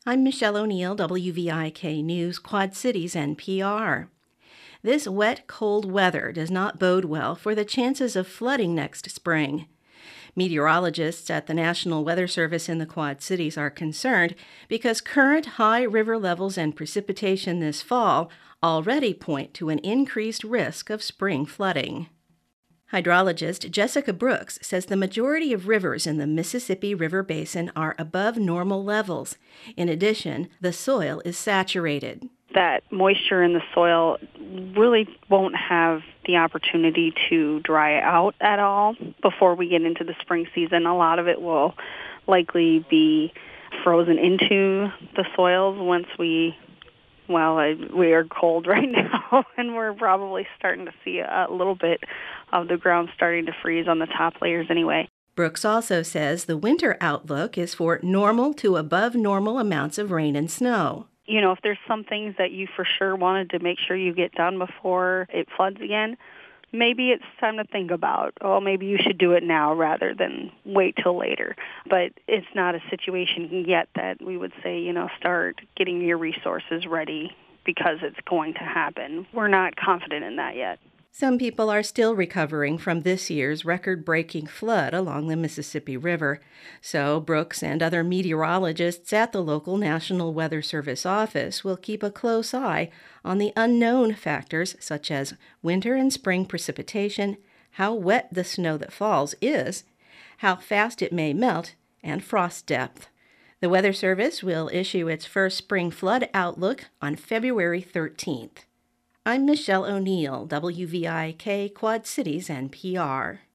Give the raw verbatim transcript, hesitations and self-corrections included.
I'm Michelle O'Neill, W V I K News, Quad Cities N P R. This wet, cold weather does not bode well for the chances of flooding next spring. Meteorologists at the National Weather Service in the Quad Cities are concerned because current high river levels and precipitation this fall already point to an increased risk of spring flooding. Hydrologist Jessica Brooks says the majority of rivers in the Mississippi River Basin are above normal levels. In addition, the soil is saturated. That moisture in the soil really won't have the opportunity to dry out at all before we get into the spring season. A lot of it will likely be frozen into the soils once we Well, I, we are cold right now, and we're probably starting to see a little bit of the ground starting to freeze on the top layers anyway. Brooks also says the winter outlook is for normal to above normal amounts of rain and snow. You know, if there's some things that you for sure wanted to make sure you get done before it floods again, maybe it's time to think about, oh, maybe you should do it now rather than wait till later. But it's not a situation yet that we would say, you know, start getting your resources ready because it's going to happen. We're not confident in that yet. Some people are still recovering from this year's record-breaking flood along the Mississippi River. So Brooks and other meteorologists at the local National Weather Service office will keep a close eye on the unknown factors such as winter and spring precipitation, how wet the snow that falls is, how fast it may melt, and frost depth. The Weather Service will issue its first spring flood outlook on February thirteenth. I'm Michelle O'Neill, W V I K Quad Cities N P R.